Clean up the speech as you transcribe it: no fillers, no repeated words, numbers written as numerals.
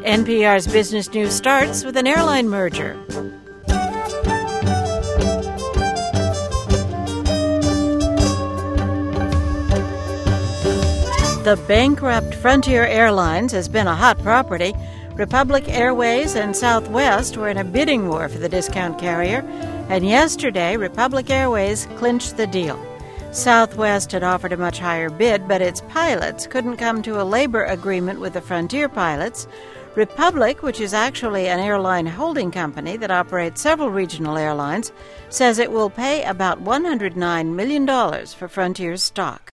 NPR's Business News starts with an airline merger. The bankrupt Frontier Airlines has been a hot property. Republic Airways and Southwest were in a bidding war for the discount carrier, and yesterday Republic Airways clinched the deal. Southwest had offered a much higher bid, but its pilots couldn't come to a labor agreement with the Frontier pilots. Republic, which is actually an airline holding company that operates several regional airlines, says it will pay about $109 million for Frontier's stock.